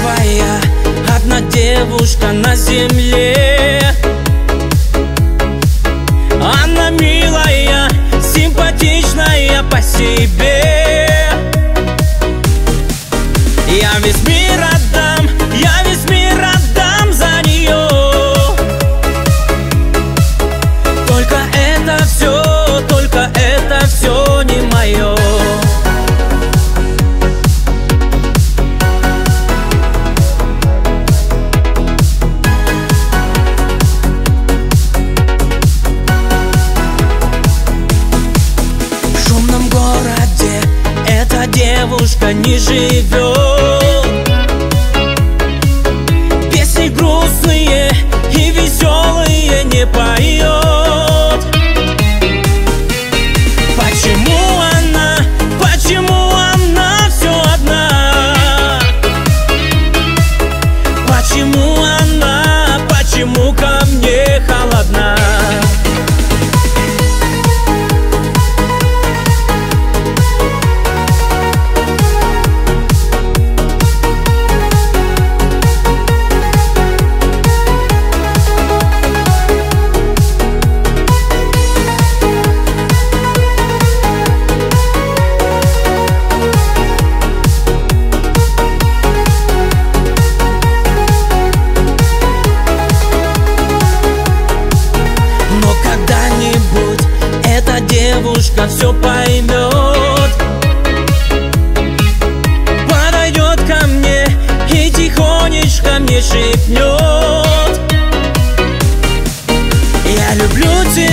первая, одна девушка на земле. Она милая, симпатичная по себе. Я весь мир отдам, я весь мир отдам за нее. Только это все не мое. В шумном городе эта девушка не живет. Песни грустные и веселые не поет. Почему она все одна? Почему ко мне холодна? Девушка все поймет, подойдет ко мне и тихонечко мне шепнет: я люблю тебя.